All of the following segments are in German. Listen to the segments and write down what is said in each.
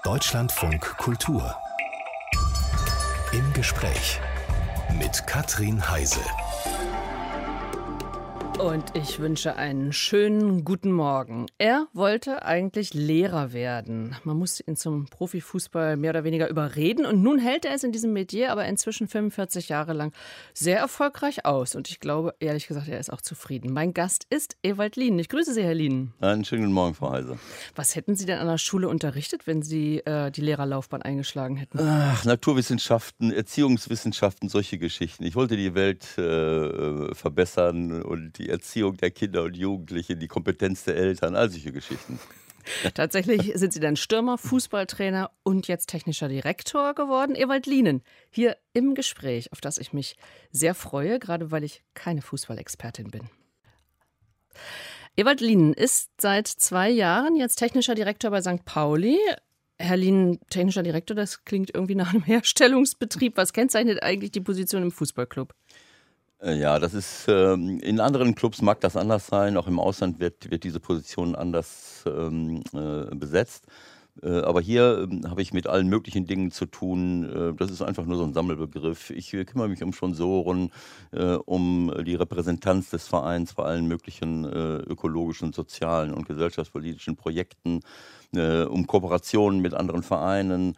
Deutschlandfunk Kultur. Im Gespräch mit Katrin Heise. Und ich wünsche einen schönen guten Morgen. Er wollte eigentlich Lehrer werden. Man musste ihn zum Profifußball mehr oder weniger überreden. Und nun hält er es in diesem Metier aber inzwischen 45 Jahre lang sehr erfolgreich aus. Und ich glaube, ehrlich gesagt, er ist auch zufrieden. Mein Gast ist Ewald Lien. Ich grüße Sie, Herr Lien. Einen schönen guten Morgen, Frau Heise. Was hätten Sie denn an der Schule unterrichtet, wenn Sie die Lehrerlaufbahn eingeschlagen hätten? Naturwissenschaften, Erziehungswissenschaften, solche Geschichten. Ich wollte die Welt verbessern und die Erziehung der Kinder und Jugendlichen, die Kompetenz der Eltern, all solche Geschichten. Tatsächlich sind Sie dann Stürmer, Fußballtrainer und jetzt technischer Direktor geworden. Ewald Lien, hier im Gespräch, auf das ich mich sehr freue, gerade weil ich keine Fußballexpertin bin. Ewald Lien ist seit 2 Jahren jetzt technischer Direktor bei St. Pauli. Herr Lien, technischer Direktor, das klingt irgendwie nach einem Herstellungsbetrieb. Was kennzeichnet eigentlich die Position im Fußballclub? Ja, das ist, in anderen Clubs mag das anders sein, auch im Ausland wird diese Position anders besetzt. Aber hier habe ich mit allen möglichen Dingen zu tun. Das ist einfach nur so ein Sammelbegriff. Ich kümmere mich um Sponsoren, um die Repräsentanz des Vereins bei allen möglichen ökologischen, sozialen und gesellschaftspolitischen Projekten, um Kooperationen mit anderen Vereinen,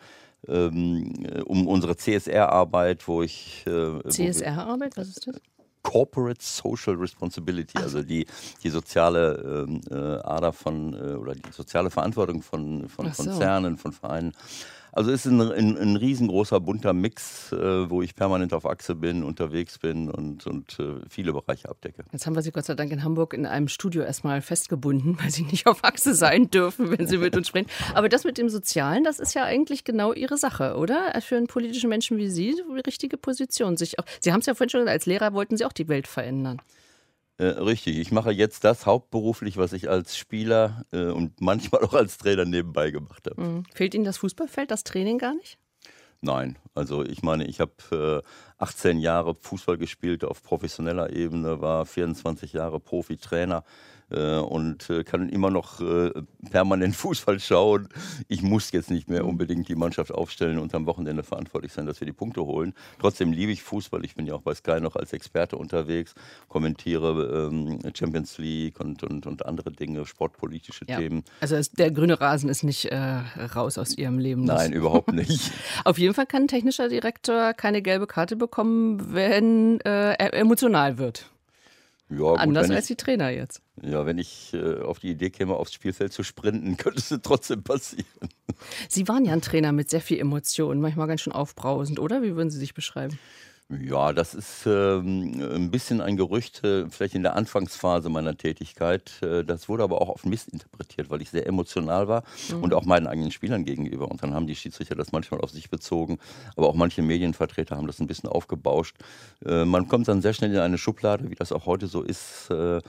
um unsere CSR-Arbeit, wo ich... CSR-Arbeit, was ist das? Corporate Social Responsibility, also die soziale Ader oder die soziale Verantwortung von Konzernen, von Vereinen. Also es ist ein riesengroßer, bunter Mix, wo ich permanent auf Achse bin, unterwegs bin und viele Bereiche abdecke. Jetzt haben wir Sie Gott sei Dank in Hamburg in einem Studio erstmal festgebunden, weil Sie nicht auf Achse sein dürfen, wenn Sie mit uns sprechen. Aber das mit dem Sozialen, das ist ja eigentlich genau Ihre Sache, oder? Für einen politischen Menschen wie Sie, die richtige Position. Sie haben es ja vorhin schon gesagt, als Lehrer wollten Sie auch die Welt verändern. Richtig, ich mache jetzt das hauptberuflich, was ich als Spieler und manchmal auch als Trainer nebenbei gemacht habe. Fehlt Ihnen das Fußballfeld, das Training gar nicht? Nein, also ich meine, ich habe 18 Jahre Fußball gespielt auf professioneller Ebene, war 24 Jahre Profitrainer und kann immer noch permanent Fußball schauen. Ich muss jetzt nicht mehr unbedingt die Mannschaft aufstellen und am Wochenende verantwortlich sein, dass wir die Punkte holen. Trotzdem liebe ich Fußball. Ich bin ja auch bei Sky noch als Experte unterwegs, kommentiere Champions League und andere Dinge, sportpolitische Themen. Also der grüne Rasen ist nicht raus aus Ihrem Leben. Nein, überhaupt nicht. Auf jeden Fall kann ein technischer Direktor keine gelbe Karte bekommen, wenn er emotional wird. Ja, gut, anders als die Trainer jetzt. Ja, wenn ich auf die Idee käme, aufs Spielfeld zu sprinten, könnte es trotzdem passieren. Sie waren ja ein Trainer mit sehr viel Emotionen, manchmal ganz schön aufbrausend, oder? Wie würden Sie sich beschreiben? Ja, das ist ein bisschen ein Gerücht, vielleicht in der Anfangsphase meiner Tätigkeit. Das wurde aber auch oft missinterpretiert, weil ich sehr emotional war und auch meinen eigenen Spielern gegenüber. Und dann haben die Schiedsrichter das manchmal auf sich bezogen, aber auch manche Medienvertreter haben das ein bisschen aufgebauscht. Man kommt dann sehr schnell in eine Schublade, wie das auch heute so ist.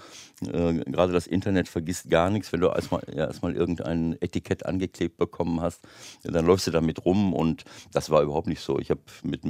Gerade das Internet vergisst gar nichts. Wenn du erstmal irgendein Etikett angeklebt bekommen hast, dann läufst du damit rum und das war überhaupt nicht so. Ich habe mit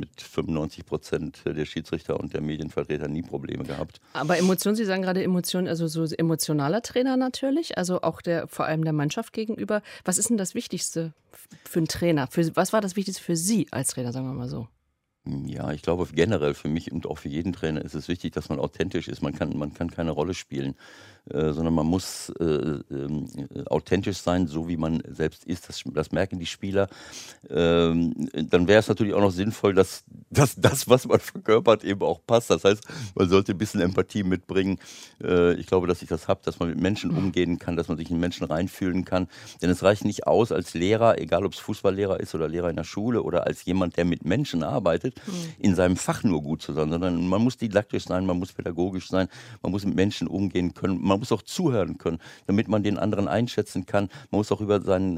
95% der Schiedsrichter und der Medienvertreter nie Probleme gehabt. Aber Emotionen, Sie sagen gerade Emotionen, also so emotionaler Trainer natürlich, also auch vor allem der Mannschaft gegenüber. Was ist denn das Wichtigste für einen Trainer? Was war das Wichtigste für Sie als Trainer, sagen wir mal so? Ja, ich glaube generell für mich und auch für jeden Trainer ist es wichtig, dass man authentisch ist. Man kann keine Rolle spielen, sondern man muss authentisch sein, so wie man selbst ist. Das merken die Spieler. Dann wäre es natürlich auch noch sinnvoll, dass das, was man verkörpert, eben auch passt. Das heißt, man sollte ein bisschen Empathie mitbringen. Ich glaube, dass ich das habe, dass man mit Menschen umgehen kann, dass man sich in Menschen reinfühlen kann. Denn es reicht nicht aus als Lehrer, egal ob es Fußballlehrer ist oder Lehrer in der Schule oder als jemand, der mit Menschen arbeitet, in seinem Fach nur gut zu sein, sondern man muss didaktisch sein, man muss pädagogisch sein, man muss mit Menschen umgehen können, man muss auch zuhören können, damit man den anderen einschätzen kann. Man muss auch über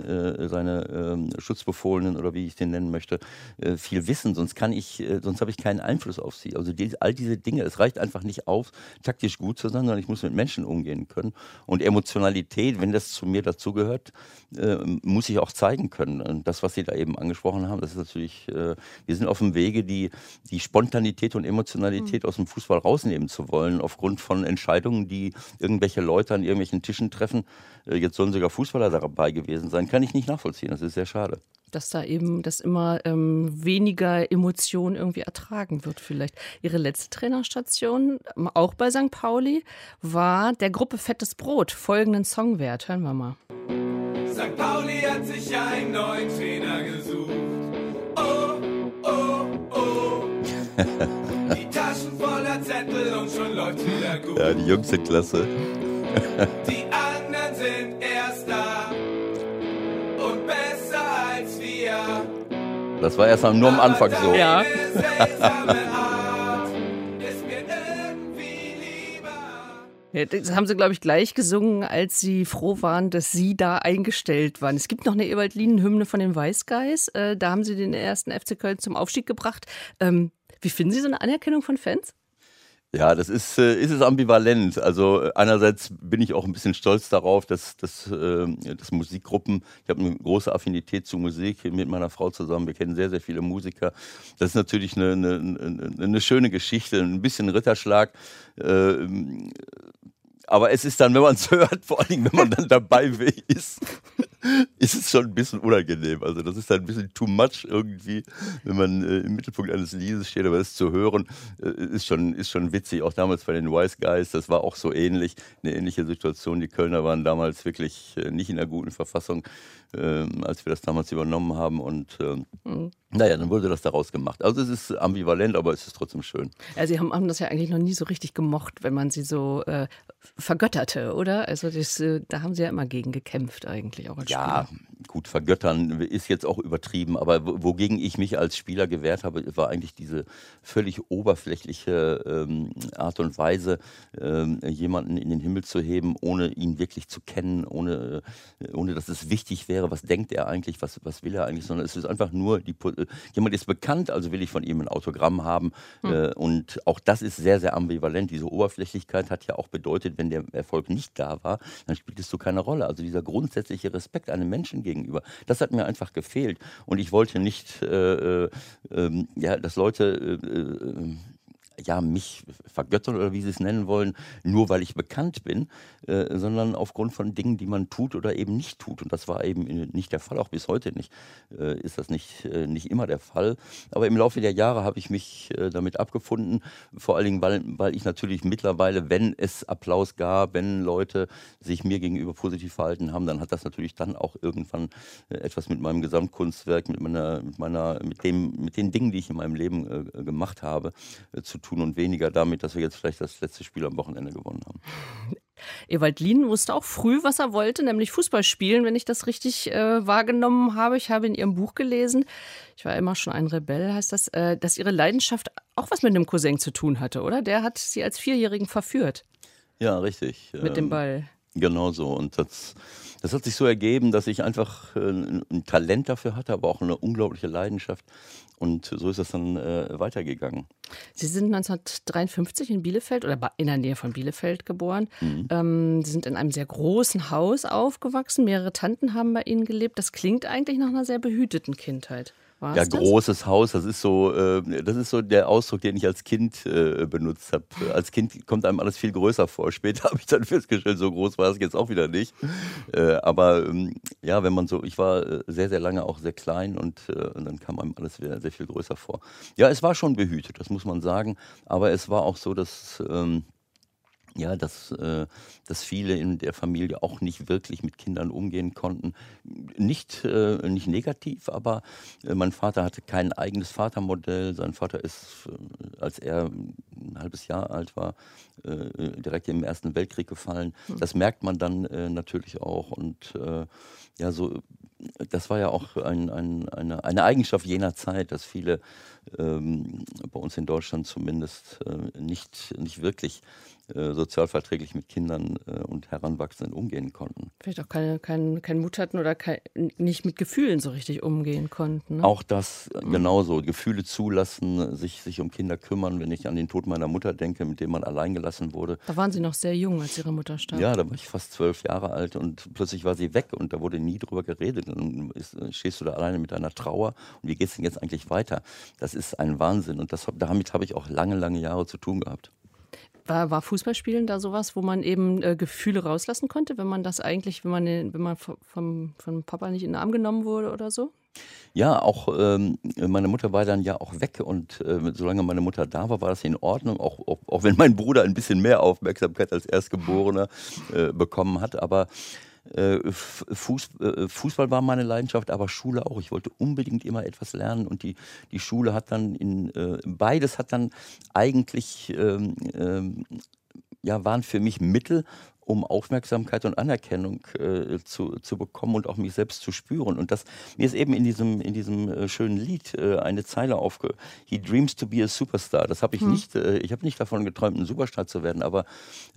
seine Schutzbefohlenen oder wie ich den nennen möchte, viel wissen, sonst habe ich keinen Einfluss auf sie. Also all diese Dinge, es reicht einfach nicht auf, taktisch gut zu sein, sondern ich muss mit Menschen umgehen können. Und Emotionalität, wenn das zu mir dazugehört, muss ich auch zeigen können. Und das, was Sie da eben angesprochen haben, das ist natürlich, wir sind auf dem Wege, die Spontanität und Emotionalität aus dem Fußball rausnehmen zu wollen, aufgrund von Entscheidungen, die irgendwelche Leute an irgendwelchen Tischen treffen. Jetzt sollen sogar Fußballer dabei gewesen sein. Kann ich nicht nachvollziehen, das ist sehr schade. dass da eben das immer weniger Emotion irgendwie ertragen wird vielleicht. Ihre letzte Trainerstation, auch bei St. Pauli, war der Gruppe Fettes Brot, folgenden Songwert. Hören wir mal. St. Pauli hat sich einen neuen Trainer gesucht. Oh, oh, oh. Die Taschen voller Zettel und schon läuft wieder gut. Ja, die Jungs sind klasse. Die anderen sind erst da und besser als wir. Das war erst nur am Anfang so. Ja. Eine seltsame Art ist mir irgendwie lieber. Ja, das haben sie, glaube ich, gleich gesungen, als sie froh waren, dass sie da eingestellt waren. Es gibt noch eine Ewald-Lienen-Hymne von den Weißguys. Da haben sie den ersten FC Köln zum Aufstieg gebracht. Wie finden Sie so eine Anerkennung von Fans? Ja, das ist es ambivalent. Also einerseits bin ich auch ein bisschen stolz darauf, dass Musikgruppen, ich habe eine große Affinität zu Musik mit meiner Frau zusammen, wir kennen sehr, sehr viele Musiker. Das ist natürlich eine schöne Geschichte, ein bisschen Ritterschlag. Aber es ist dann, wenn man es hört, vor allem wenn man dann dabei ist es schon ein bisschen unangenehm. Also das ist dann ein bisschen too much irgendwie, wenn man im Mittelpunkt eines Liedes steht, aber das zu hören ist schon witzig. Auch damals bei den Wise Guys, das war auch so ähnlich, eine ähnliche Situation. Die Kölner waren damals wirklich nicht in einer guten Verfassung, als wir das damals übernommen haben und naja, dann wurde das daraus gemacht. Also es ist ambivalent, aber es ist trotzdem schön. Ja, Sie haben das ja eigentlich noch nie so richtig gemocht, wenn man sie so vergötterte, oder? Also da haben Sie ja immer gegen gekämpft eigentlich auch als Ja, Spieler. gut, vergöttern ist jetzt auch übertrieben, aber wogegen ich mich als Spieler gewehrt habe, war eigentlich diese völlig oberflächliche Art und Weise, jemanden in den Himmel zu heben, ohne ihn wirklich zu kennen, ohne dass es wichtig wäre, was denkt er eigentlich, was will er eigentlich, sondern es ist einfach nur, jemand ist bekannt, also will ich von ihm ein Autogramm haben und auch das ist sehr, sehr ambivalent. Diese Oberflächlichkeit hat ja auch bedeutet, wenn der Erfolg nicht da war, dann spieltest du keine Rolle. Also dieser grundsätzliche Respekt einem Menschen gegenüber, das hat mir einfach gefehlt. Und ich wollte nicht, dass Leute mich vergöttern oder wie sie es nennen wollen, nur weil ich bekannt bin, sondern aufgrund von Dingen, die man tut oder eben nicht tut. Und das war eben nicht der Fall, auch bis heute nicht. Ist das nicht immer der Fall. Aber im Laufe der Jahre habe ich mich damit abgefunden, vor allen Dingen, weil ich natürlich mittlerweile, wenn es Applaus gab, wenn Leute sich mir gegenüber positiv verhalten haben, dann hat das natürlich dann auch irgendwann etwas mit meinem Gesamtkunstwerk, mit den Dingen, die ich in meinem Leben gemacht habe, zu tun und weniger damit, dass wir jetzt vielleicht das letzte Spiel am Wochenende gewonnen haben. Ewald Lienen wusste auch früh, was er wollte, nämlich Fußball spielen, wenn ich das richtig wahrgenommen habe. Ich habe in Ihrem Buch gelesen, ich war immer schon ein Rebell, heißt das, dass Ihre Leidenschaft auch was mit einem Cousin zu tun hatte, oder? Der hat Sie als Vierjährigen verführt. Ja, richtig. Mit dem Ball. Genau so. Und das hat sich so ergeben, dass ich einfach ein Talent dafür hatte, aber auch eine unglaubliche Leidenschaft. Und so ist das dann weitergegangen. Sie sind 1953 in Bielefeld oder in der Nähe von Bielefeld geboren. Sie sind in einem sehr großen Haus aufgewachsen. Mehrere Tanten haben bei Ihnen gelebt. Das klingt eigentlich nach einer sehr behüteten Kindheit. War Ja, es das? großes Haus, das ist so der Ausdruck, den ich als Kind benutzt habe. Als Kind kommt einem alles viel größer vor. Später habe ich dann festgestellt, so groß war es jetzt auch wieder nicht. Aber wenn man ich war sehr, sehr lange auch sehr klein und dann kam einem alles wieder sehr viel größer vor. Ja, es war schon behütet, das muss man sagen. Aber es war auch so, dass viele in der Familie auch nicht wirklich mit Kindern umgehen konnten. Nicht negativ, aber mein Vater hatte kein eigenes Vatermodell. Sein Vater ist, als er ein halbes Jahr alt war, direkt im Ersten Weltkrieg gefallen. Das merkt man dann natürlich auch. Und das war ja auch eine Eigenschaft jener Zeit, dass viele bei uns in Deutschland zumindest nicht wirklich sozialverträglich mit Kindern und Heranwachsenden umgehen konnten. Vielleicht auch keinen Mut hatten oder nicht mit Gefühlen so richtig umgehen konnten. Ne? Auch das genauso. Gefühle zulassen, sich um Kinder kümmern. Wenn ich an den Tod meiner Mutter denke, mit dem man allein gelassen wurde. Da waren Sie noch sehr jung, als Ihre Mutter starb. Ja, da war ich fast 12 Jahre alt und plötzlich war sie weg und da wurde nie drüber geredet. Dann stehst du da alleine mit deiner Trauer und wie geht es denn jetzt eigentlich weiter? Das ist ein Wahnsinn und damit habe ich auch lange, lange Jahre zu tun gehabt. War Fußballspielen da sowas, wo man eben Gefühle rauslassen konnte, wenn man das eigentlich, wenn man vom Papa nicht in den Arm genommen wurde oder so? Ja, auch meine Mutter war dann ja auch weg und solange meine Mutter da war, war das in Ordnung, auch wenn mein Bruder ein bisschen mehr Aufmerksamkeit als Erstgeborener bekommen hat. Aber Fußball war meine Leidenschaft, aber Schule auch. Ich wollte unbedingt immer etwas lernen und die Schule hat dann beides hat dann eigentlich waren für mich Mittel, um Aufmerksamkeit und Anerkennung zu bekommen und auch mich selbst zu spüren. Und mir ist eben in diesem schönen Lied eine Zeile He dreams to be a superstar. Das habe ich nicht, ich habe nicht davon geträumt, ein Superstar zu werden, aber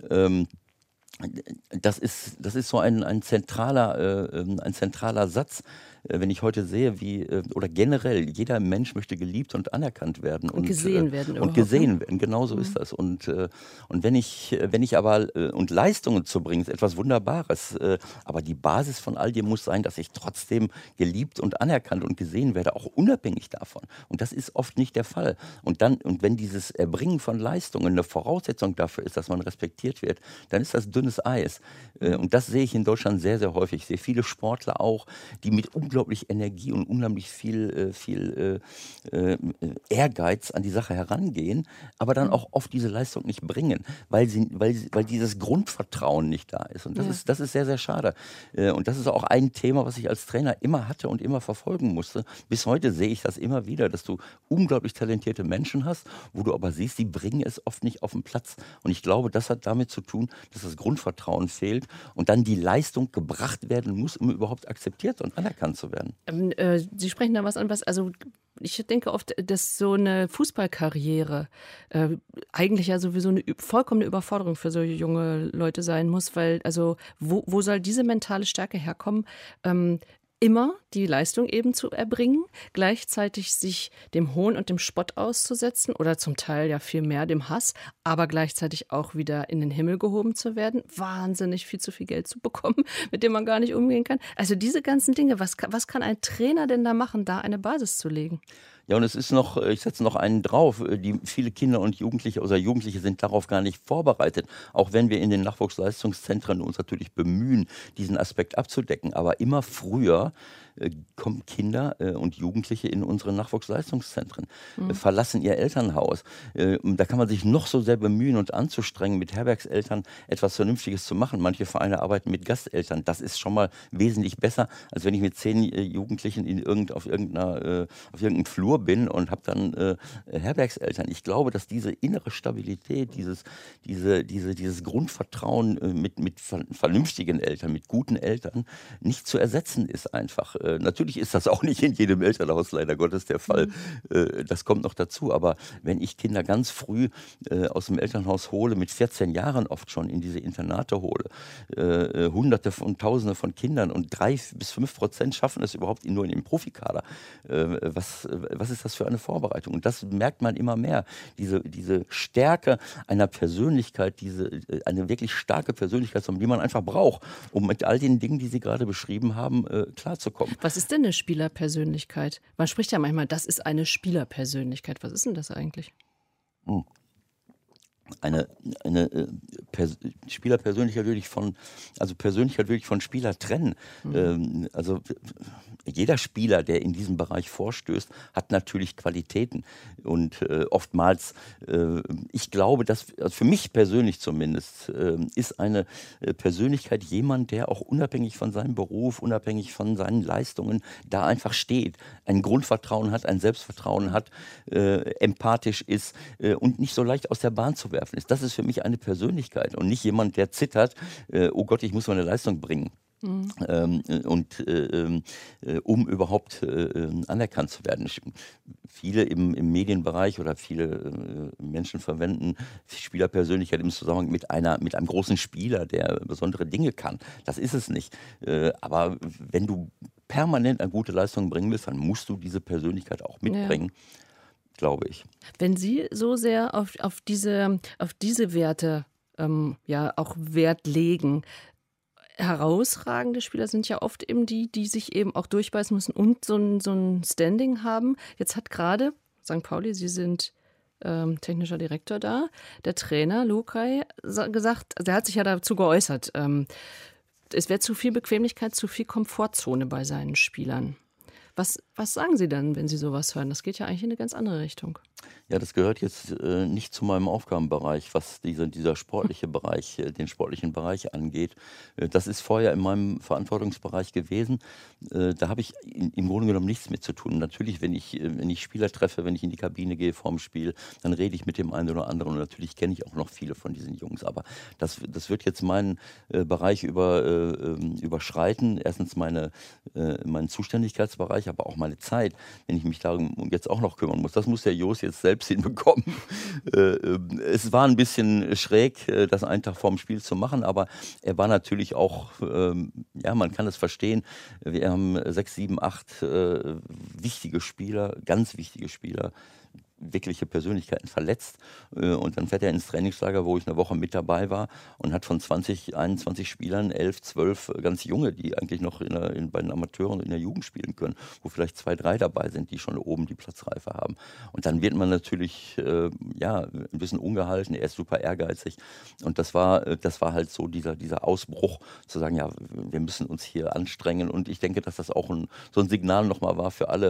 das ist so ein zentraler Satz, wenn ich heute sehe, oder generell, jeder Mensch möchte geliebt und anerkannt werden. Und gesehen werden. Und gesehen werden, genau so ist das. Und wenn ich aber, und Leistungen zu bringen, ist etwas Wunderbares. Aber die Basis von all dem muss sein, dass ich trotzdem geliebt und anerkannt und gesehen werde, auch unabhängig davon. Und das ist oft nicht der Fall. Und wenn dieses Erbringen von Leistungen eine Voraussetzung dafür ist, dass man respektiert wird, dann ist das dünnes Eis. Und das sehe ich in Deutschland sehr, sehr häufig. Ich sehe viele Sportler auch, die mit unglaublich Energie und unheimlich viel Ehrgeiz an die Sache herangehen, aber dann auch oft diese Leistung nicht bringen, weil dieses Grundvertrauen nicht da ist. Und das ist sehr, sehr schade. Und das ist auch ein Thema, was ich als Trainer immer hatte und immer verfolgen musste. Bis heute sehe ich das immer wieder, dass du unglaublich talentierte Menschen hast, wo du aber siehst, die bringen es oft nicht auf den Platz. Und ich glaube, das hat damit zu tun, dass das Grundvertrauen fehlt und dann die Leistung gebracht werden muss, um überhaupt akzeptiert und anerkannt zu werden. Sie sprechen da was an, also ich denke oft, dass so eine Fußballkarriere eigentlich ja sowieso eine vollkommene Überforderung für so junge Leute sein muss, weil also wo soll diese mentale Stärke herkommen? Immer die Leistung eben zu erbringen, gleichzeitig sich dem Hohn und dem Spott auszusetzen oder zum Teil ja viel mehr dem Hass, aber gleichzeitig auch wieder in den Himmel gehoben zu werden, wahnsinnig viel zu viel Geld zu bekommen, mit dem man gar nicht umgehen kann. Also diese ganzen Dinge, was kann ein Trainer denn da machen, da eine Basis zu legen? Ja, und es ist ich setze noch einen drauf, viele Kinder und Jugendliche oder Jugendliche sind darauf gar nicht vorbereitet, auch wenn wir in den Nachwuchsleistungszentren uns natürlich bemühen, diesen Aspekt abzudecken. Aber immer früher kommen Kinder und Jugendliche in unsere Nachwuchsleistungszentren, verlassen ihr Elternhaus. Da kann man sich noch so sehr bemühen und anzustrengen, mit Herbergseltern etwas Vernünftiges zu machen. Manche Vereine arbeiten mit Gasteltern. Das ist schon mal wesentlich besser, als wenn ich mit 10 Jugendlichen auf irgendeinem Flur bin und habe dann Herbergseltern. Ich glaube, dass diese innere Stabilität, dieses Grundvertrauen mit vernünftigen Eltern, mit guten Eltern nicht zu ersetzen ist einfach. Natürlich ist das auch nicht in jedem Elternhaus leider Gottes der Fall. Das kommt noch dazu. Aber wenn ich Kinder ganz früh aus dem Elternhaus hole, mit 14 Jahren oft schon in diese Internate hole, Hunderte und Tausende von Kindern und 3-5% schaffen es überhaupt nur in den Profikader. Was ist das für eine Vorbereitung? Und das merkt man immer mehr. Diese Stärke einer Persönlichkeit, eine wirklich starke Persönlichkeit, die man einfach braucht, um mit all den Dingen, die Sie gerade beschrieben haben, klarzukommen. Was ist denn eine Spielerpersönlichkeit? Man spricht ja manchmal, das ist eine Spielerpersönlichkeit. Was ist denn das eigentlich? Eine Spielerpersönlichkeit wirklich von Spieler trennen. Also jeder Spieler, der in diesem Bereich vorstößt, hat natürlich Qualitäten. Und oftmals, ich glaube, dass also für mich persönlich zumindest, ist eine Persönlichkeit jemand, der auch unabhängig von seinem Beruf, unabhängig von seinen Leistungen, da einfach steht. Ein Grundvertrauen hat, ein Selbstvertrauen hat, empathisch ist und nicht so leicht aus der Bahn zu werfen ist. Das ist für mich eine Persönlichkeit und nicht jemand, der zittert, oh Gott, ich muss meine Leistung bringen. Um überhaupt anerkannt zu werden. Viele im Medienbereich oder viele Menschen verwenden Spielerpersönlichkeit im Zusammenhang mit einem großen Spieler, der besondere Dinge kann. Das ist es nicht. Aber wenn du permanent eine gute Leistung bringen willst, dann musst du diese Persönlichkeit auch mitbringen. Ja. Glaube ich. Wenn Sie so sehr auf diese Werte auch Wert legen, herausragende Spieler sind ja oft eben die sich eben auch durchbeißen müssen und so ein Standing haben. Jetzt hat gerade St. Pauli, Sie sind technischer Direktor da, der Trainer Lukai gesagt, also er hat sich ja dazu geäußert, es wäre zu viel Bequemlichkeit, zu viel Komfortzone bei seinen Spielern. Was sagen Sie dann, wenn Sie sowas hören? Das geht ja eigentlich in eine ganz andere Richtung. Ja, das gehört jetzt nicht zu meinem Aufgabenbereich, was dieser sportliche Bereich, den sportlichen Bereich angeht. Das ist vorher in meinem Verantwortungsbereich gewesen. Da habe ich im Grunde genommen nichts mit zu tun. Natürlich, wenn ich Spieler treffe, wenn ich in die Kabine gehe vorm Spiel, dann rede ich mit dem einen oder anderen. Und natürlich kenne ich auch noch viele von diesen Jungs. Aber das wird jetzt meinen Bereich überschreiten. Erstens meinen Zuständigkeitsbereich, aber auch meine Zeit, wenn ich mich darum jetzt auch noch kümmern muss. Das muss der Jos jetzt selbst hinbekommen. Es war ein bisschen schräg, das einen Tag vorm Spiel zu machen, aber er war natürlich auch, man kann es verstehen, wir haben 6, 7, 8 wichtige Spieler, ganz wichtige Spieler, wirkliche Persönlichkeiten verletzt. Und dann fährt er ins Trainingslager, wo ich eine Woche mit dabei war und hat von 20, 21 Spielern 11, 12 ganz junge, die eigentlich noch bei den Amateuren in der Jugend spielen können, wo vielleicht 2, 3 dabei sind, die schon oben die Platzreife haben. Und dann wird man natürlich ein bisschen ungehalten, er ist super ehrgeizig. Und das war halt so dieser Ausbruch, zu sagen, ja, wir müssen uns hier anstrengen. Und ich denke, dass das auch so ein Signal nochmal war für alle,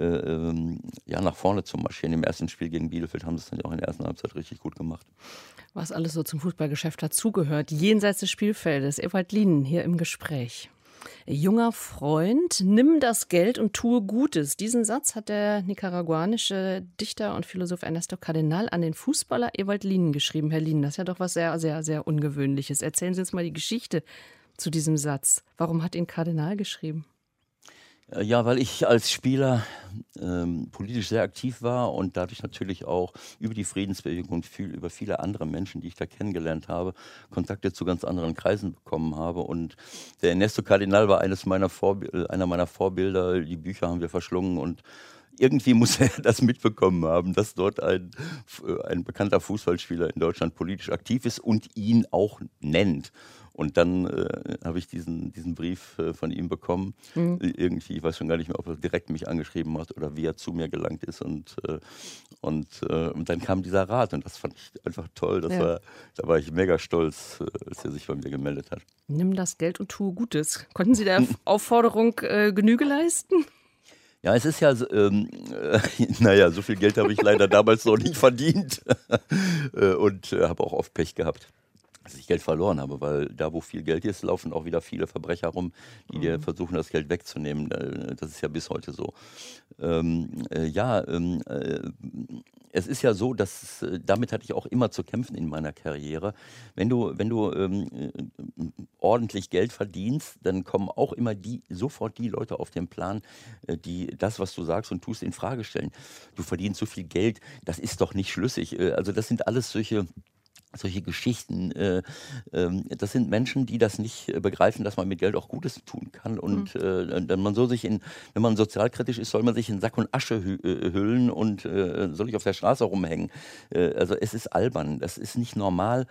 nach vorne zu marschieren. Im ersten Spiel gegen Bielefeld haben sie es dann auch in der ersten Halbzeit richtig gut gemacht. Was alles so zum Fußballgeschäft dazugehört, jenseits des Spielfeldes. Ewald Lien hier im Gespräch. Junger Freund, nimm das Geld und tue Gutes. Diesen Satz hat der nicaraguanische Dichter und Philosoph Ernesto Cardenal an den Fußballer Ewald Lien geschrieben. Herr Lien, das ist ja doch was sehr, sehr, sehr Ungewöhnliches. Erzählen Sie uns mal die Geschichte zu diesem Satz. Warum hat ihn Cardenal geschrieben? Ja, weil ich als Spieler politisch sehr aktiv war und dadurch natürlich auch über die Friedensbewegung und über viele andere Menschen, die ich da kennengelernt habe, Kontakte zu ganz anderen Kreisen bekommen habe. Und der Ernesto Cardenal war einer meiner Vorbilder. Die Bücher haben wir verschlungen und irgendwie muss er das mitbekommen haben, dass dort ein bekannter Fußballspieler in Deutschland politisch aktiv ist und ihn auch nennt. Und dann habe ich diesen Brief von ihm bekommen. Irgendwie, ich weiß schon gar nicht mehr, ob er direkt mich angeschrieben hat oder wie er zu mir gelangt ist. Und dann kam dieser Rat und das fand ich einfach toll. Da war ich mega stolz, als er sich bei mir gemeldet hat. Nimm das Geld und tue Gutes. Konnten Sie der Aufforderung Genüge leisten? Ja, es ist ja, so viel Geld habe ich leider damals noch nicht verdient und habe auch oft Pech gehabt, dass ich Geld verloren habe, weil da, wo viel Geld ist, laufen auch wieder viele Verbrecher rum, die dir versuchen, das Geld wegzunehmen. Das ist ja bis heute so. Es ist ja so, dass damit hatte ich auch immer zu kämpfen in meiner Karriere. Wenn du ordentlich Geld verdienst, dann kommen auch immer sofort die Leute auf den Plan, die das, was du sagst und tust, in Frage stellen. Du verdienst so viel Geld, das ist doch nicht schlüssig. Also das sind alles solche Geschichten, das sind Menschen, die das nicht begreifen, dass man mit Geld auch Gutes tun kann. Und wenn man sozialkritisch ist, soll man sich in Sack und Asche hüllen und soll ich auf der Straße rumhängen. Also es ist albern, das ist nicht normal,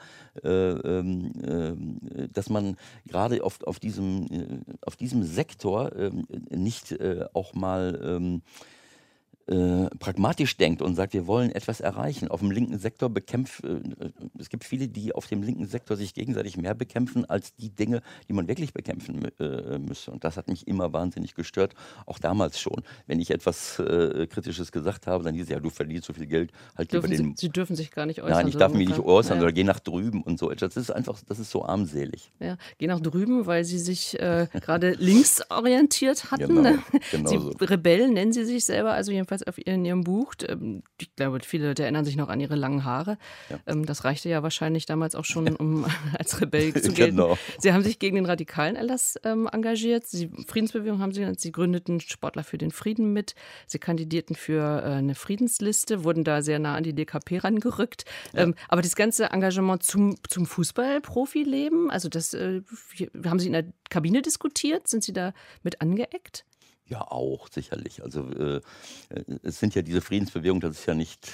dass man gerade auf diesem Sektor nicht auch mal pragmatisch denkt und sagt, wir wollen etwas erreichen. Auf dem linken Sektor es gibt viele, die auf dem linken Sektor sich gegenseitig mehr bekämpfen als die Dinge, die man wirklich bekämpfen müsste. Und das hat mich immer wahnsinnig gestört, auch damals schon. Wenn ich etwas Kritisches gesagt habe, dann hieß es, ja, du verdienst so viel Geld, halt lieber den... Sie dürfen sich gar nicht äußern. Nein, ich darf mich nicht äußern oder geh nach drüben und so etwas. Das ist so armselig. Ja, geh nach drüben, weil Sie sich gerade links orientiert hatten. Genau Sie so. Rebellen nennen Sie sich selber, also jedenfalls in Ihrem Buch. Ich glaube, viele Leute erinnern sich noch an Ihre langen Haare. Ja. Das reichte ja wahrscheinlich damals auch schon, um als Rebell zu gelten. Genau. Sie haben sich gegen den radikalen Erlass engagiert. Friedensbewegung haben Sie gründeten Sportler für den Frieden mit. Sie kandidierten für eine Friedensliste, wurden da sehr nah an die DKP rangerückt. Ja. Aber das ganze Engagement zum Fußball-Profileben, also das haben Sie in der Kabine diskutiert? Sind Sie da mit angeeckt? Ja, auch, sicherlich. Also es sind ja diese Friedensbewegungen, das ist ja nicht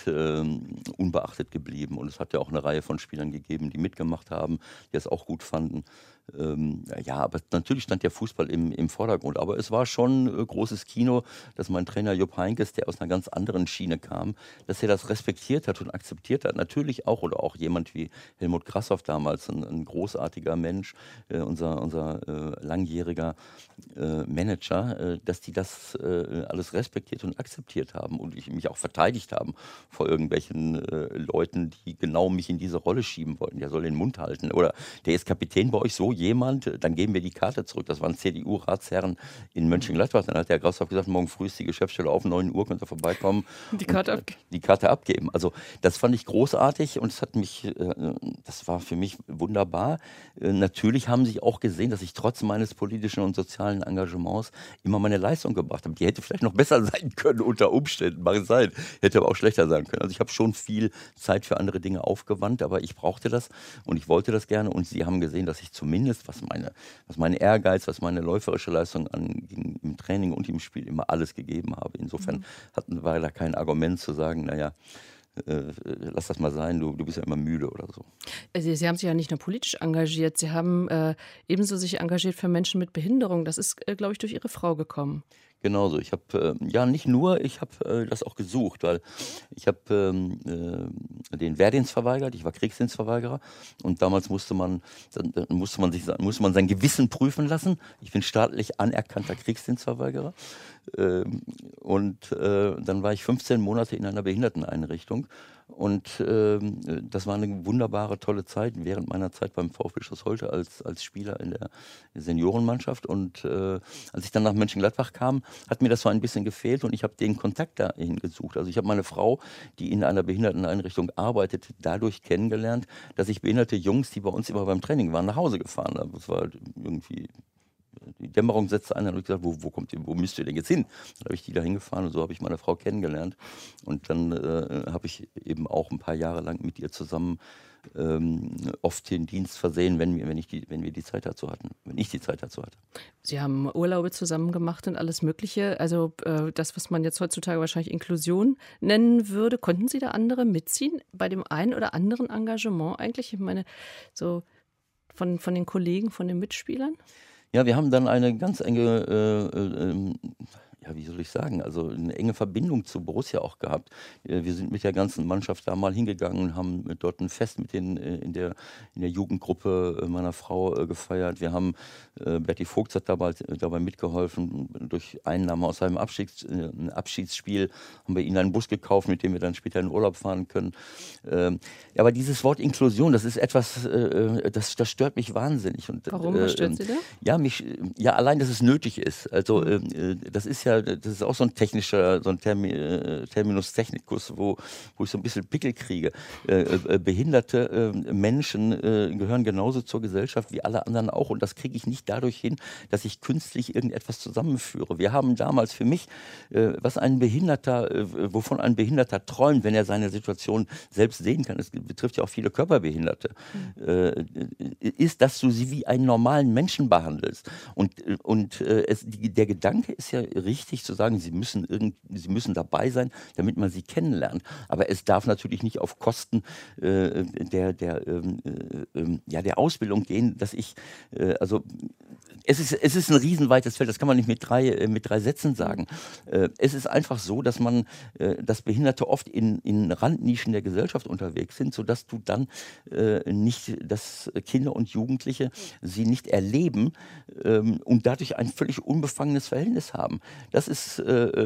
unbeachtet geblieben. Und es hat ja auch eine Reihe von Spielern gegeben, die mitgemacht haben, die es auch gut fanden. Ja, aber natürlich stand der Fußball im Vordergrund. Aber es war schon großes Kino, dass mein Trainer Jupp Heynckes, der aus einer ganz anderen Schiene kam, dass er das respektiert hat und akzeptiert hat. Natürlich auch, oder auch jemand wie Helmut Grassoff damals, ein großartiger Mensch, unser langjähriger Manager, dass die das alles respektiert und akzeptiert haben und mich auch verteidigt haben vor irgendwelchen Leuten, die genau mich in diese Rolle schieben wollten. Der soll den Mund halten. Oder der ist Kapitän bei euch, so jemand, dann geben wir die Karte zurück. Das waren CDU-Ratsherren in Mönchengladbach. Dann hat der Grassoff gesagt, morgen früh ist die Geschäftsstelle auf, 9 Uhr könnt ihr vorbeikommen. Die Karte abgeben. Also das fand ich großartig und das war für mich wunderbar. Natürlich haben sie auch gesehen, dass ich trotz meines politischen und sozialen Engagements immer meine Leistung gebracht habe. Die hätte vielleicht noch besser sein können unter Umständen, mag es sein. Hätte aber auch schlechter sein können. Also ich habe schon viel Zeit für andere Dinge aufgewandt, aber ich brauchte das und ich wollte das gerne und sie haben gesehen, dass ich zumindest, was meine Ehrgeiz, was meine läuferische Leistung anging, im Training und im Spiel immer alles gegeben habe. Insofern war da kein Argument zu sagen, naja, lass das mal sein, du bist ja immer müde oder so. Sie haben sich ja nicht nur politisch engagiert, Sie haben ebenso sich engagiert für Menschen mit Behinderung. Das ist, glaube ich, durch Ihre Frau gekommen. Genauso. Ich habe, nicht nur, ich habe das auch gesucht, weil ich habe den Wehrdienst verweigert, ich war Kriegsdienstverweigerer und damals musste man sein Gewissen prüfen lassen. Ich bin staatlich anerkannter Kriegsdienstverweigerer und dann war ich 15 Monate in einer Behinderteneinrichtung und das war eine wunderbare, tolle Zeit während meiner Zeit beim VfB Schloss-Holte als Spieler in der Seniorenmannschaft und als ich dann nach Mönchengladbach kam, hat mir das so ein bisschen gefehlt und ich habe den Kontakt dahin gesucht. Also ich habe meine Frau, die in einer Behinderteneinrichtung arbeitet, dadurch kennengelernt, dass ich behinderte Jungs, die bei uns immer beim Training waren, nach Hause gefahren habe. Das war irgendwie, die Dämmerung setzte ein, dann habe ich gesagt, wo müsst ihr denn jetzt hin? Dann habe ich die da hingefahren und so habe ich meine Frau kennengelernt und dann habe ich eben auch ein paar Jahre lang mit ihr zusammen oft den Dienst versehen, wenn wir die Zeit dazu hatten, wenn ich die Zeit dazu hatte. Sie haben Urlaube zusammen gemacht und alles Mögliche. Also das, was man jetzt heutzutage wahrscheinlich Inklusion nennen würde. Konnten Sie da andere mitziehen bei dem einen oder anderen Engagement eigentlich? Ich meine, so von den Kollegen, von den Mitspielern? Ja, wir haben dann eine ganz enge wie soll ich sagen, also eine enge Verbindung zu Borussia auch gehabt. Wir sind mit der ganzen Mannschaft da mal hingegangen, haben dort ein Fest mit in der Jugendgruppe meiner Frau gefeiert. Wir haben, Berti Vogts hat dabei mitgeholfen, durch Einnahmen aus einem Abschiedsspiel haben wir ihnen einen Bus gekauft, mit dem wir dann später in den Urlaub fahren können. Aber dieses Wort Inklusion, das ist etwas, das stört mich wahnsinnig. Und, warum? Was stört Sie da? Ja, allein, dass es nötig ist. Also das ist auch so ein technischer, so ein Terminus technicus, wo ich so ein bisschen Pickel kriege. Behinderte Menschen gehören genauso zur Gesellschaft wie alle anderen auch und das kriege ich nicht dadurch hin, dass ich künstlich irgendetwas zusammenführe. Wir haben damals für mich, wovon ein Behinderter träumt, wenn er seine Situation selbst sehen kann, es betrifft ja auch viele Körperbehinderte, ist, dass du sie wie einen normalen Menschen behandelst. Und der Gedanke ist ja richtig zu sagen, sie müssen dabei sein, damit man sie kennenlernt. Aber es darf natürlich nicht auf Kosten der Ausbildung gehen, dass ich, es ist ein riesenweites Feld, das kann man nicht mit drei Sätzen sagen. Es ist einfach so, dass Behinderte oft in Randnischen der Gesellschaft unterwegs sind, sodass du dann dass Kinder und Jugendliche sie nicht erleben und dadurch ein völlig unbefangenes Verhältnis haben. Das ist,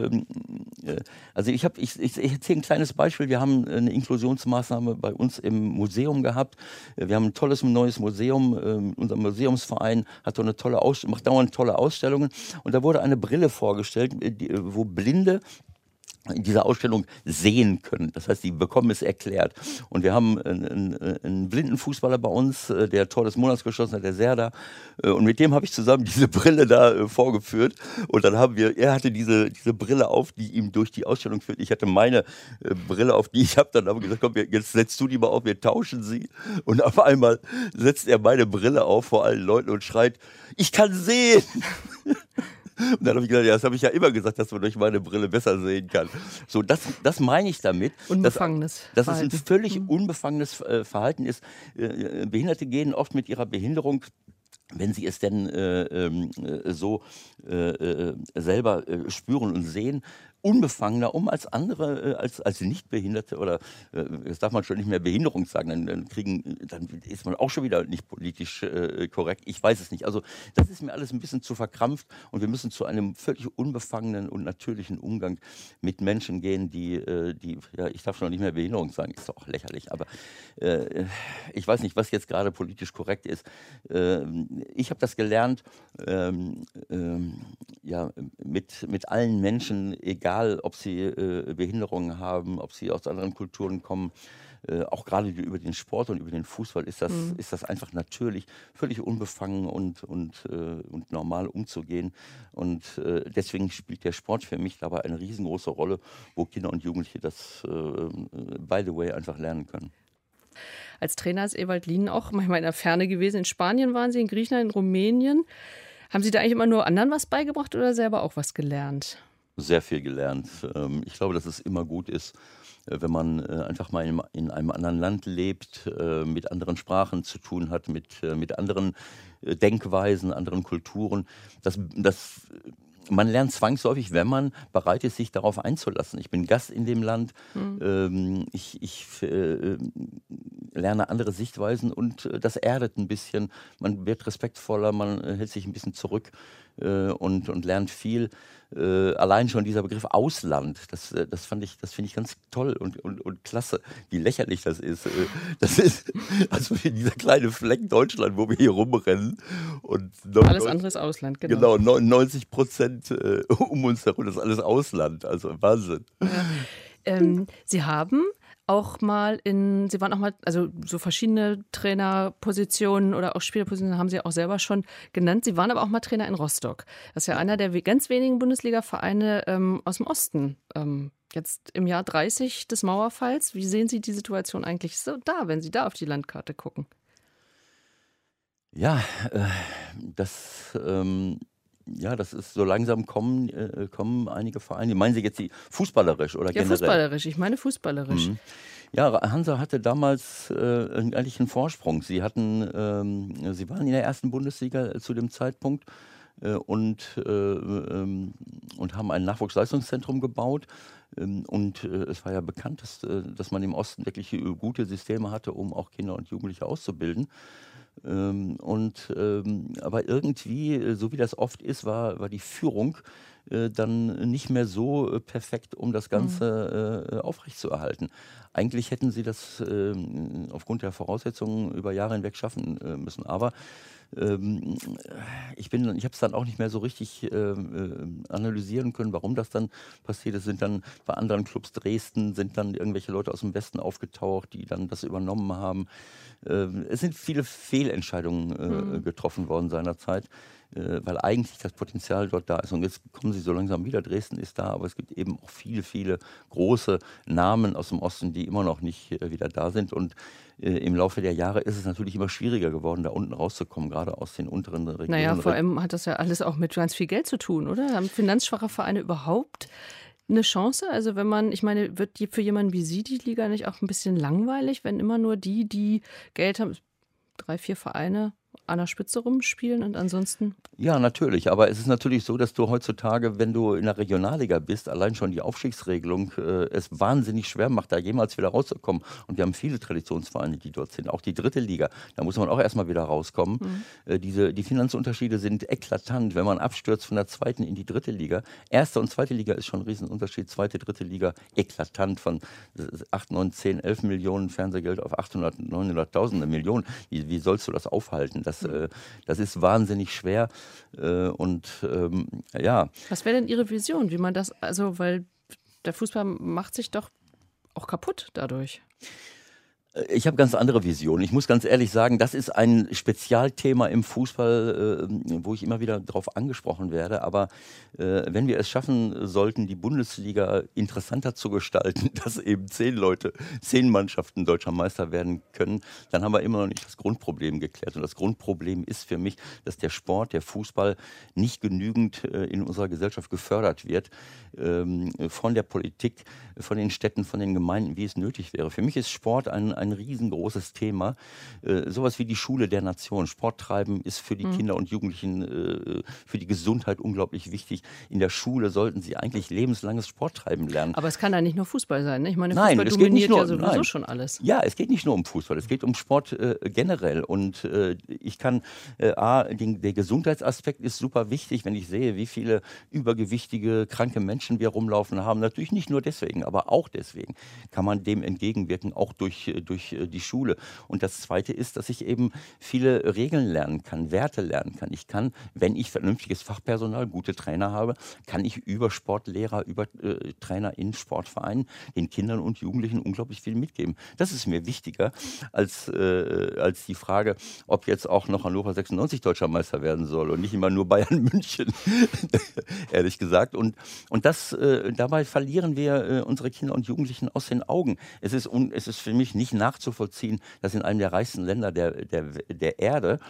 also ich erzähle ein kleines Beispiel. Wir haben eine Inklusionsmaßnahme bei uns im Museum gehabt. Wir haben ein tolles neues Museum. Unser Museumsverein macht dauernd tolle Ausstellungen. Und da wurde eine Brille vorgestellt, wo Blinde in dieser Ausstellung sehen können. Das heißt, die bekommen es erklärt. Und wir haben einen blinden Fußballer bei uns, der Tor des Monats geschossen hat, der Serdar. Und mit dem habe ich zusammen diese Brille da vorgeführt. Und dann er hatte diese Brille auf, die ihm durch die Ausstellung führt. Ich hatte meine Brille auf, die ich habe dann aber gesagt, komm, jetzt setzt du die mal auf, wir tauschen sie. Und auf einmal setzt er meine Brille auf vor allen Leuten und schreit, ich kann sehen! Und dann habe ich gedacht, ja, das habe ich ja immer gesagt, dass man durch meine Brille besser sehen kann. So, das meine ich damit. Unbefangenes dass es ein völlig unbefangenes Verhalten ist. Behinderte gehen oft mit ihrer Behinderung wenn sie es denn so selber spüren und sehen, unbefangener als andere, als Nichtbehinderte oder das darf man schon nicht mehr Behinderung sagen, dann ist man auch schon wieder nicht politisch korrekt. Ich weiß es nicht. Also das ist mir alles ein bisschen zu verkrampft und wir müssen zu einem völlig unbefangenen und natürlichen Umgang mit Menschen gehen, die ja, ich darf schon nicht mehr Behinderung sagen, ist doch auch lächerlich, aber ich weiß nicht, was jetzt gerade politisch korrekt ist. Ich habe das gelernt, ja, mit allen Menschen, egal ob sie Behinderungen haben, ob sie aus anderen Kulturen kommen, auch gerade über den Sport und über den Fußball ist das einfach natürlich, völlig unbefangen und normal umzugehen. Und deswegen spielt der Sport für mich dabei eine riesengroße Rolle, wo Kinder und Jugendliche das, by the way, einfach lernen können. Als Trainer ist Ewald Lien auch manchmal in der Ferne gewesen. In Spanien waren Sie, in Griechenland, in Rumänien. Haben Sie da eigentlich immer nur anderen was beigebracht oder selber auch was gelernt? Sehr viel gelernt. Ich glaube, dass es immer gut ist, wenn man einfach mal in einem anderen Land lebt, mit anderen Sprachen zu tun hat, mit anderen Denkweisen, anderen Kulturen. Man lernt zwangsläufig, wenn man bereit ist, sich darauf einzulassen. Ich bin Gast in dem Land, ich lerne andere Sichtweisen und das erdet ein bisschen. Man wird respektvoller, man hält sich ein bisschen zurück und lernt viel. Allein schon dieser Begriff Ausland, das finde ich ganz toll und klasse, wie lächerlich das ist. Das ist also dieser kleine Fleck Deutschland, wo wir hier rumrennen. Und alles andere ist Ausland, genau. Genau, 99% um uns herum, das ist alles Ausland, also Wahnsinn. Ja. Sie haben auch mal Sie waren auch mal, also so verschiedene Trainerpositionen oder auch Spielerpositionen haben Sie auch selber schon genannt. Sie waren aber auch mal Trainer in Rostock. Das ist ja einer der ganz wenigen Bundesliga-Vereine aus dem Osten. Jetzt im Jahr 30 des Mauerfalls. Wie sehen Sie die Situation eigentlich so da, wenn Sie da auf die Landkarte gucken? Ja, das ist so langsam kommen einige Vereine. Meinen Sie jetzt die fußballerisch oder generell? Ja, fußballerisch. Ich meine fußballerisch. Mhm. Ja, Hansa hatte damals eigentlich einen Vorsprung. Sie waren in der ersten Bundesliga zu dem Zeitpunkt und haben ein Nachwuchsleistungszentrum gebaut. Und es war ja bekannt, dass man im Osten wirklich gute Systeme hatte, um auch Kinder und Jugendliche auszubilden. Aber irgendwie, so wie das oft ist, war die Führung dann nicht mehr so perfekt, um das Ganze aufrechtzuerhalten. Eigentlich hätten sie das aufgrund der Voraussetzungen über Jahre hinweg schaffen müssen. Aber ich habe es dann auch nicht mehr so richtig analysieren können, warum das dann passiert ist. Sind dann bei anderen Clubs Dresden, sind dann irgendwelche Leute aus dem Westen aufgetaucht, die dann das übernommen haben. Es sind viele Fehlentscheidungen getroffen worden seinerzeit, weil eigentlich das Potenzial dort da ist. Und jetzt kommen sie so langsam wieder. Dresden ist da, aber es gibt eben auch viele, viele große Namen aus dem Osten, die immer noch nicht wieder da sind. Und im Laufe der Jahre ist es natürlich immer schwieriger geworden, da unten rauszukommen, gerade aus den unteren Regionen. Naja, vor allem hat das ja alles auch mit ganz viel Geld zu tun, oder? Haben finanzschwache Vereine überhaupt eine Chance? Also ich meine, wird für jemanden wie Sie die Liga nicht auch ein bisschen langweilig, wenn immer nur die Geld haben, 3, 4 Vereine an der Spitze rumspielen und ansonsten? Ja, natürlich. Aber es ist natürlich so, dass du heutzutage, wenn du in der Regionalliga bist, allein schon die Aufstiegsregelung es wahnsinnig schwer macht, da jemals wieder rauszukommen. Und wir haben viele Traditionsvereine, die dort sind. Auch die dritte Liga, da muss man auch erstmal wieder rauskommen. Die Finanzunterschiede sind eklatant, wenn man abstürzt von der zweiten in die dritte Liga. Erste und zweite Liga ist schon ein Riesenunterschied. Zweite, dritte Liga eklatant von 8, 9, 10, 11 Millionen Fernsehgeld auf 800, 900.000, eine Million. Wie sollst du das aufhalten? Das ist wahnsinnig schwer ja. Was wäre denn Ihre Vision, wie man das, also weil der Fußball macht sich doch auch kaputt dadurch? Ich habe ganz andere Visionen. Ich muss ganz ehrlich sagen, das ist ein Spezialthema im Fußball, wo ich immer wieder darauf angesprochen werde. Aber wenn wir es schaffen sollten, die Bundesliga interessanter zu gestalten, dass eben 10 Mannschaften deutscher Meister werden können, dann haben wir immer noch nicht das Grundproblem geklärt. Und das Grundproblem ist für mich, dass der Sport, der Fußball nicht genügend in unserer Gesellschaft gefördert wird, von der Politik, von den Städten, von den Gemeinden, wie es nötig wäre. Für mich ist Sport ein ein riesengroßes Thema. Sowas wie die Schule der Nation. Sport treiben ist für die Kinder und Jugendlichen, für die Gesundheit unglaublich wichtig. In der Schule sollten sie eigentlich lebenslanges Sporttreiben lernen. Aber es kann ja nicht nur Fußball sein, ne? Ich meine, Nein, Fußball es geht nicht dominiert nur, ja sowieso nein. schon alles. Ja, es geht nicht nur um Fußball, es geht um Sport generell. Und ich kann, der Gesundheitsaspekt ist super wichtig, wenn ich sehe, wie viele übergewichtige, kranke Menschen wir rumlaufen haben. Natürlich nicht nur deswegen, aber auch deswegen kann man dem entgegenwirken, auch durch die Schule. Und das Zweite ist, dass ich eben viele Regeln lernen kann, Werte lernen kann. Ich kann, wenn ich vernünftiges Fachpersonal, gute Trainer habe, kann ich über Sportlehrer, über Trainer in Sportvereinen den Kindern und Jugendlichen unglaublich viel mitgeben. Das ist mir wichtiger als die Frage, ob jetzt auch noch Hannover 96 Deutscher Meister werden soll und nicht immer nur Bayern München, ehrlich gesagt. Und dabei verlieren wir unsere Kinder und Jugendlichen aus den Augen. Es ist für mich nicht nachzuvollziehen, dass in einem der reichsten Länder der Erde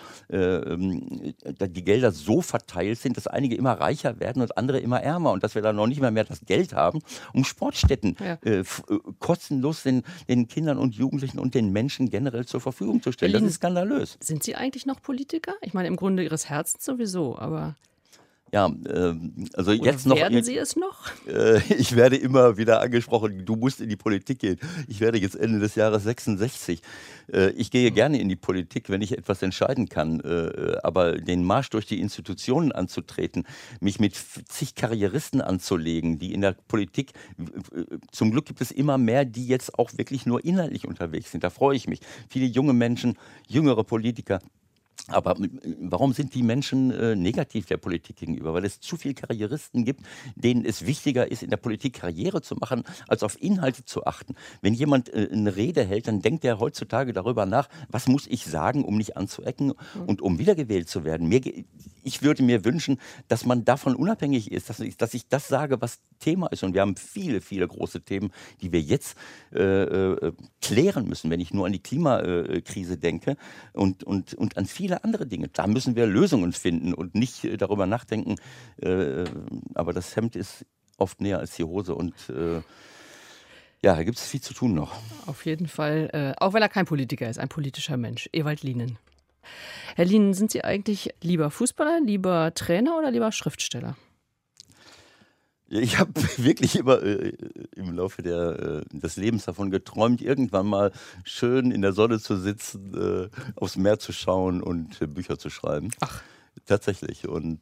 die Gelder so verteilt sind, dass einige immer reicher werden und andere immer ärmer und dass wir dann noch nicht mehr das Geld haben, um Sportstätten kostenlos den Kindern und Jugendlichen und den Menschen generell zur Verfügung zu stellen. Das ist skandalös. Sind Sie eigentlich noch Politiker? Ich meine, im Grunde Ihres Herzens sowieso, aber... Ja, also jetzt noch. Werden Sie es noch? Ich werde immer wieder angesprochen, du musst in die Politik gehen. Ich werde jetzt Ende des Jahres 66. Ich gehe gerne in die Politik, wenn ich etwas entscheiden kann. Aber den Marsch durch die Institutionen anzutreten, mich mit zig Karrieristen anzulegen, die in der Politik, zum Glück gibt es immer mehr, die jetzt auch wirklich nur inhaltlich unterwegs sind. Da freue ich mich. Viele junge Menschen, jüngere Politiker. Aber warum sind die Menschen negativ der Politik gegenüber? Weil es zu viele Karrieristen gibt, denen es wichtiger ist, in der Politik Karriere zu machen, als auf Inhalte zu achten. Wenn jemand eine Rede hält, dann denkt er heutzutage darüber nach, was muss ich sagen, um nicht anzuecken und um wiedergewählt zu werden. Ich würde mir wünschen, dass man davon unabhängig ist, dass ich das sage, was Thema ist. Und wir haben viele, viele große Themen, die wir jetzt klären müssen, wenn ich nur an die Klimakrise denke und an viele andere Dinge. Da müssen wir Lösungen finden und nicht darüber nachdenken. Aber das Hemd ist oft näher als die Hose und da gibt es viel zu tun noch. Auf jeden Fall, auch wenn er kein Politiker ist, ein politischer Mensch. Ewald Lienen. Herr Lienen, sind Sie eigentlich lieber Fußballer, lieber Trainer oder lieber Schriftsteller? Ich habe wirklich immer im Laufe des Lebens davon geträumt, irgendwann mal schön in der Sonne zu sitzen, aufs Meer zu schauen und Bücher zu schreiben. Ach. Tatsächlich. Und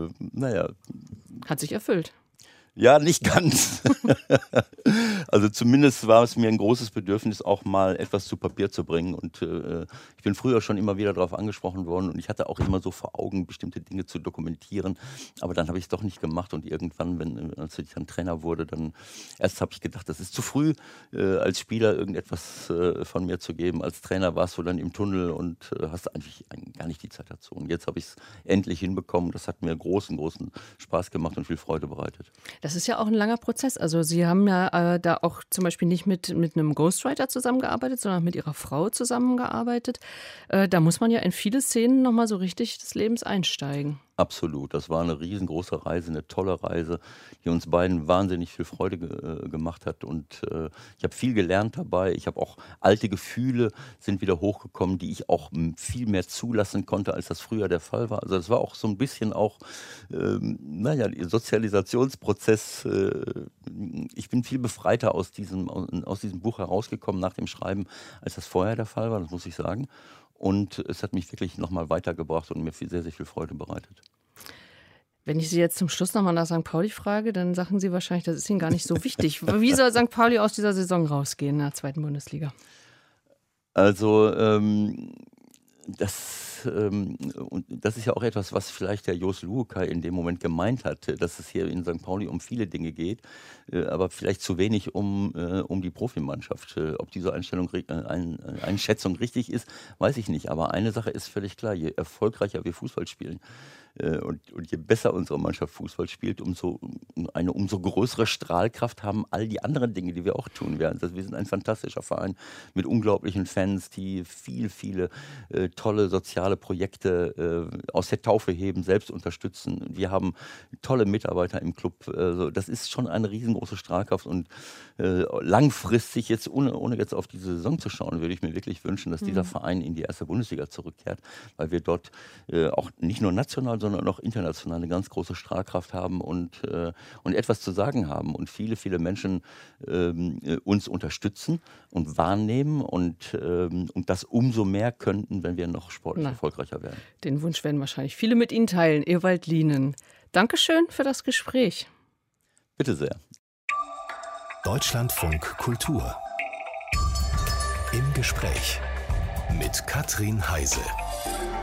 Hat sich erfüllt. Ja, nicht ganz. Also zumindest war es mir ein großes Bedürfnis, auch mal etwas zu Papier zu bringen. Und ich bin früher schon immer wieder darauf angesprochen worden und ich hatte auch immer so vor Augen, bestimmte Dinge zu dokumentieren. Aber dann habe ich es doch nicht gemacht und irgendwann, als ich dann Trainer wurde, dann erst habe ich gedacht, das ist zu früh, als Spieler irgendetwas von mir zu geben. Als Trainer warst du dann im Tunnel und hast eigentlich gar nicht die Zeit dazu. Und jetzt habe ich es endlich hinbekommen. Das hat mir großen Spaß gemacht und viel Freude bereitet. Das ist ja auch ein langer Prozess. Also Sie haben ja da auch zum Beispiel nicht mit einem Ghostwriter zusammengearbeitet, sondern mit Ihrer Frau zusammengearbeitet. Da muss man ja in viele Szenen nochmal so richtig des Lebens einsteigen. Absolut. Das war eine riesengroße Reise, eine tolle Reise, die uns beiden wahnsinnig viel Freude gemacht hat. Und ich habe viel gelernt dabei. Ich habe auch alte Gefühle sind wieder hochgekommen, die ich auch viel mehr zulassen konnte, als das früher der Fall war. Also das war auch so ein bisschen auch, Sozialisationsprozess. Ich bin viel befreiter aus diesem Buch herausgekommen nach dem Schreiben, als das vorher der Fall war, das muss ich sagen. Und es hat mich wirklich nochmal weitergebracht und mir sehr, sehr viel Freude bereitet. Wenn ich Sie jetzt zum Schluss nochmal nach St. Pauli frage, dann sagen Sie wahrscheinlich, das ist Ihnen gar nicht so wichtig. Wie soll St. Pauli aus dieser Saison rausgehen in der 2. Bundesliga? Also das ist ja auch etwas, was vielleicht der Jos Luhukay in dem Moment gemeint hat, dass es hier in St. Pauli um viele Dinge geht, aber vielleicht zu wenig um die Profimannschaft. Ob diese Einschätzung richtig ist, weiß ich nicht. Aber eine Sache ist völlig klar, je erfolgreicher wir Fußball spielen, Und je besser unsere Mannschaft Fußball spielt, umso größere Strahlkraft haben all die anderen Dinge, die wir auch tun werden. Wir sind ein fantastischer Verein mit unglaublichen Fans, die viele tolle soziale Projekte aus der Taufe heben, selbst unterstützen. Wir haben tolle Mitarbeiter im Club. Das ist schon eine riesengroße Strahlkraft und langfristig, jetzt ohne jetzt auf diese Saison zu schauen, würde ich mir wirklich wünschen, dass dieser Verein in die erste Bundesliga zurückkehrt, weil wir dort auch nicht nur national, sondern auch international eine ganz große Strahlkraft haben und etwas zu sagen haben und viele Menschen uns unterstützen und wahrnehmen und das umso mehr könnten, wenn wir noch sportlich erfolgreicher werden. Den Wunsch werden wahrscheinlich viele mit Ihnen teilen. Ewald Lienen, Dankeschön für das Gespräch. Bitte sehr. Deutschlandfunk Kultur. Im Gespräch mit Katrin Heise.